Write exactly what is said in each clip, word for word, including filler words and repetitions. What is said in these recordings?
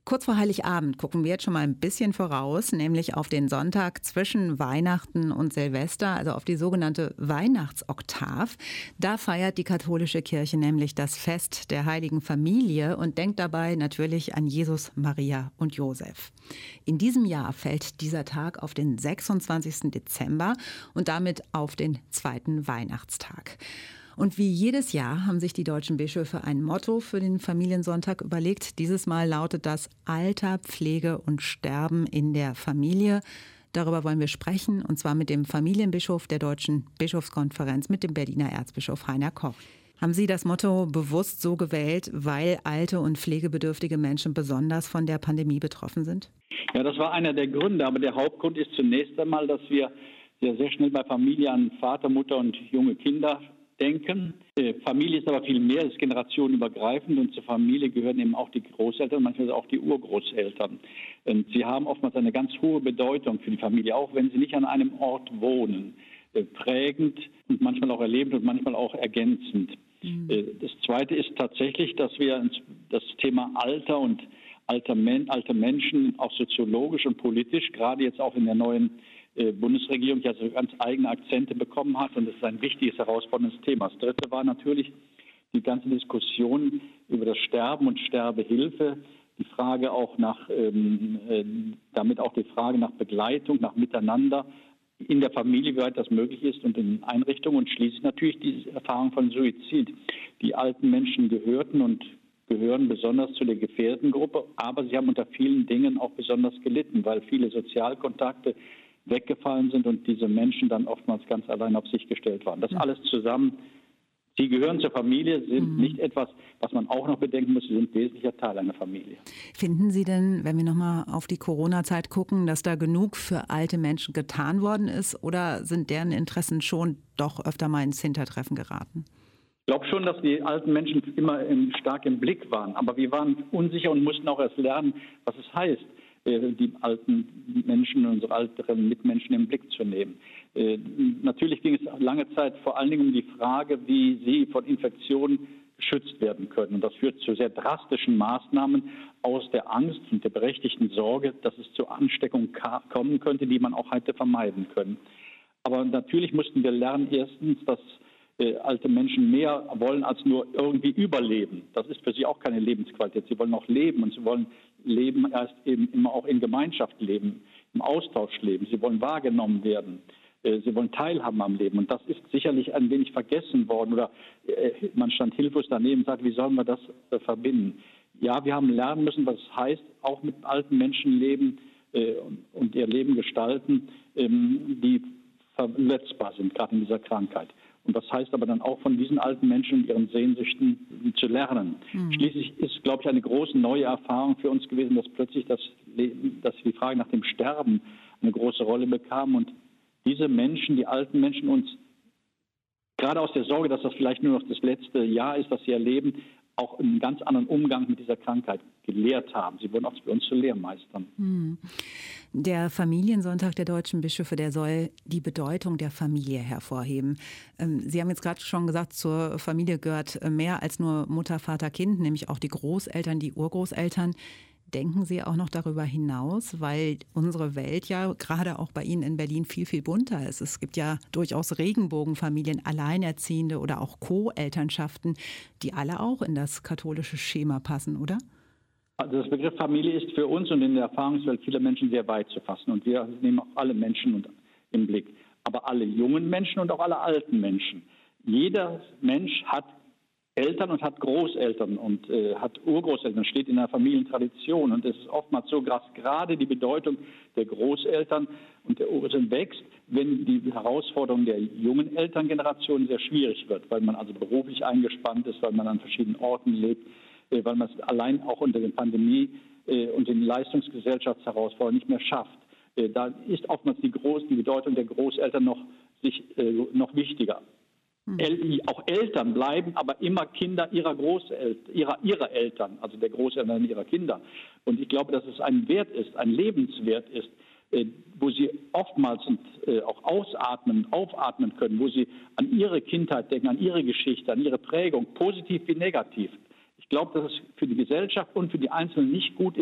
Kurz vor Heiligabend gucken wir jetzt schon mal ein bisschen voraus, nämlich auf den Sonntag zwischen Weihnachten und Silvester, also auf die sogenannte Weihnachtsoktav. Da feiert die katholische Kirche nämlich das Fest der Heiligen Familie und denkt dabei natürlich an Jesus, Maria und Josef. In diesem Jahr fällt dieser Tag auf den sechsundzwanzigsten Dezember und damit auf den zweiten Weihnachtstag. Und wie jedes Jahr haben sich die deutschen Bischöfe ein Motto für den Familiensonntag überlegt. Dieses Mal lautet das Alter, Pflege und Sterben in der Familie. Darüber wollen wir sprechen, und zwar mit dem Familienbischof der Deutschen Bischofskonferenz, mit dem Berliner Erzbischof Heiner Koch. Haben Sie das Motto bewusst so gewählt, weil alte und pflegebedürftige Menschen besonders von der Pandemie betroffen sind? Ja, das war einer der Gründe. Aber der Hauptgrund ist zunächst einmal, dass wir sehr, sehr schnell bei Familie an Vater, Mutter und junge Kinder denken. Äh, Familie ist aber viel mehr, ist generationenübergreifend, und zur Familie gehören eben auch die Großeltern, manchmal auch die Urgroßeltern. Und sie haben oftmals eine ganz hohe Bedeutung für die Familie, auch wenn sie nicht an einem Ort wohnen. Äh, prägend und manchmal auch erlebend und manchmal auch ergänzend. Mhm. Äh, das Zweite ist tatsächlich, dass wir das Thema Alter und alter Men- alte Menschen auch soziologisch und politisch, gerade jetzt auch in der neuen Bundesregierung, ja so ganz eigene Akzente bekommen hat, und es ist ein wichtiges, herausforderndes Thema. Das Dritte war natürlich die ganze Diskussion über das Sterben und Sterbehilfe, die Frage auch nach, ähm, äh, damit auch die Frage nach Begleitung, nach Miteinander in der Familie, wie weit das möglich ist, und in Einrichtungen, und schließlich natürlich die Erfahrung von Suizid. Die alten Menschen gehörten und gehören besonders zu der gefährdeten Gruppe, aber sie haben unter vielen Dingen auch besonders gelitten, weil viele Sozialkontakte weggefallen sind und diese Menschen dann oftmals ganz allein auf sich gestellt waren. Das alles zusammen, sie gehören zur Familie, sind mhm. nicht etwas, was man auch noch bedenken muss, sie sind wesentlicher Teil einer Familie. Finden Sie denn, wenn wir nochmal auf die Corona-Zeit gucken, dass da genug für alte Menschen getan worden ist, oder sind deren Interessen schon doch öfter mal ins Hintertreffen geraten? Ich glaube schon, dass die alten Menschen immer im, stark im Blick waren, aber wir waren unsicher und mussten auch erst lernen, was es heißt, die alten Menschen, unsere älteren Mitmenschen im Blick zu nehmen. Äh, natürlich ging es lange Zeit vor allen Dingen um die Frage, wie sie von Infektionen geschützt werden können. Und das führt zu sehr drastischen Maßnahmen aus der Angst und der berechtigten Sorge, dass es zu Ansteckungen ka- kommen könnte, die man auch hätte vermeiden können. Aber natürlich mussten wir lernen, erstens, dass äh, alte Menschen mehr wollen als nur irgendwie überleben. Das ist für sie auch keine Lebensqualität. Sie wollen auch leben, und sie wollen leben erst eben immer auch in Gemeinschaft leben, im Austausch leben. Sie wollen wahrgenommen werden. Äh, sie wollen teilhaben am Leben. Und das ist sicherlich ein wenig vergessen worden. Oder äh, man stand hilflos daneben und sagt, wie sollen wir das äh, verbinden? Ja, wir haben lernen müssen, was es heißt, auch mit alten Menschen leben äh, und, und ihr Leben gestalten, ähm, die verletzbar sind, gerade in dieser Krankheit. Und das heißt aber dann auch, von diesen alten Menschen und ihren Sehnsüchten zu lernen. Mhm. Schließlich ist, glaube ich, eine große neue Erfahrung für uns gewesen, dass plötzlich das Leben, dass die Frage nach dem Sterben eine große Rolle bekam, und diese Menschen, die alten Menschen, uns gerade aus der Sorge, dass das vielleicht nur noch das letzte Jahr ist, das sie erleben, auch einen ganz anderen Umgang mit dieser Krankheit gelehrt haben. Sie wurden auch für uns zu Lehrmeistern. Hm. Der Familiensonntag der deutschen Bischöfe, der soll die Bedeutung der Familie hervorheben. Sie haben jetzt gerade schon gesagt, zur Familie gehört mehr als nur Mutter, Vater, Kind, nämlich auch die Großeltern, die Urgroßeltern. Denken Sie auch noch darüber hinaus, weil unsere Welt ja gerade auch bei Ihnen in Berlin viel, viel bunter ist. Es gibt ja durchaus Regenbogenfamilien, Alleinerziehende oder auch Co-Elternschaften, die alle auch in das katholische Schema passen, oder? Also das Begriff Familie ist für uns und in der Erfahrungswelt vieler Menschen sehr weit zu fassen. Und wir nehmen auch alle Menschen im Blick. Aber alle jungen Menschen und auch alle alten Menschen. Jeder Mensch hat Eltern und hat Großeltern und äh, hat Urgroßeltern, steht in der Familientradition. Und es ist oftmals so, dass gerade die Bedeutung der Großeltern und der Urgroßeltern wächst, wenn die Herausforderung der jungen Elterngeneration sehr schwierig wird, weil man also beruflich eingespannt ist, weil man an verschiedenen Orten lebt, äh, weil man es allein auch unter der Pandemie äh, und den Leistungsgesellschaftsherausforderungen nicht mehr schafft. Äh, da ist oftmals die, Groß-, die Bedeutung der Großeltern noch, sich, äh, noch wichtiger. El- auch Eltern bleiben aber immer Kinder ihrer Großeltern, ihrer, ihrer Eltern, also der Großeltern ihrer Kinder. Und ich glaube, dass es ein Wert ist, ein Lebenswert ist, äh, wo sie oftmals und, äh, auch ausatmen, aufatmen können, wo sie an ihre Kindheit denken, an ihre Geschichte, an ihre Prägung, positiv wie negativ. Ich glaube, dass es für die Gesellschaft und für die Einzelnen nicht gut ist,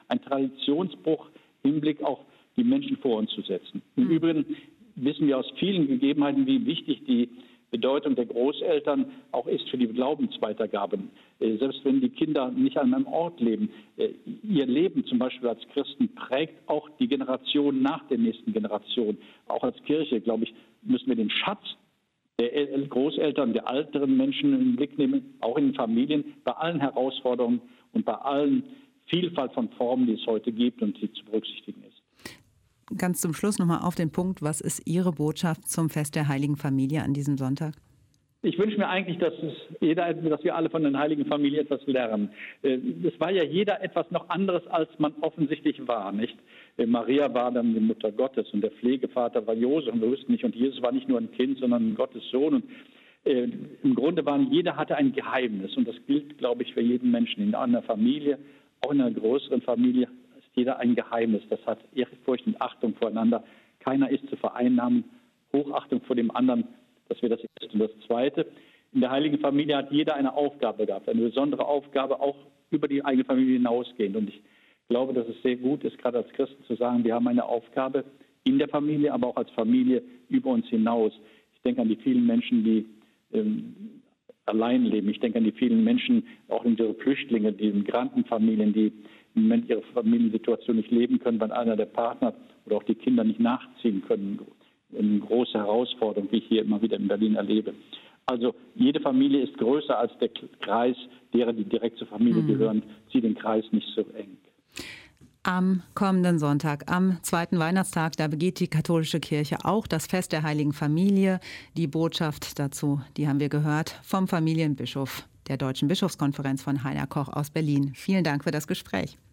ein Traditionsbruch im Hinblick auf die Menschen vor uns zu setzen. Im Übrigen wissen wir aus vielen Gegebenheiten, wie wichtig die Bedeutung der Großeltern auch ist für die Glaubensweitergabe. Äh, selbst wenn die Kinder nicht an einem Ort leben, äh, ihr Leben zum Beispiel als Christen prägt auch die Generation nach der nächsten Generation. Auch als Kirche, glaube ich, müssen wir den Schatz der El- Großeltern, der älteren Menschen in den Blick nehmen, auch in den Familien, bei allen Herausforderungen und bei allen Vielfalt von Formen, die es heute gibt und die zu berücksichtigen ist. Ganz zum Schluss nochmal auf den Punkt, was ist Ihre Botschaft zum Fest der Heiligen Familie an diesem Sonntag? Ich wünsche mir eigentlich, dass, es jeder, dass wir alle von den Heiligen Familie etwas lernen. Es war ja jeder etwas noch anderes, als man offensichtlich war, nicht? Maria war dann die Mutter Gottes und der Pflegevater war Josef und wir wussten nicht. Und Jesus war nicht nur ein Kind, sondern ein Gottes Sohn. Und äh, im Grunde waren, jeder hatte ein Geheimnis. Und das gilt, glaube ich, für jeden Menschen in einer Familie, auch in einer größeren Familie. Jeder ein Geheimnis. Das hat Ehrfurcht und Achtung voreinander. Keiner ist zu vereinnahmen. Hochachtung vor dem anderen, das wäre das Erste. Und das Zweite, in der Heiligen Familie hat jeder eine Aufgabe gehabt, eine besondere Aufgabe, auch über die eigene Familie hinausgehend. Und ich glaube, dass es sehr gut ist, gerade als Christen zu sagen, wir haben eine Aufgabe in der Familie, aber auch als Familie über uns hinaus. Ich denke an die vielen Menschen, die ähm, allein leben. Ich denke an die vielen Menschen, auch in diese Flüchtlinge, die Migrantenfamilien, die im Moment ihre Familiensituation nicht leben können, weil einer der Partner oder auch die Kinder nicht nachziehen können. Eine große Herausforderung, wie ich hier immer wieder in Berlin erlebe. Also jede Familie ist größer als der Kreis derer, die direkt zur Familie mhm. gehören. Zieh den Kreis nicht so eng. Am kommenden Sonntag, am zweiten Weihnachtstag, da begeht die katholische Kirche auch das Fest der Heiligen Familie. Die Botschaft dazu, die haben wir gehört vom Familienbischof der Deutschen Bischofskonferenz von Heiner Koch aus Berlin. Vielen Dank für das Gespräch.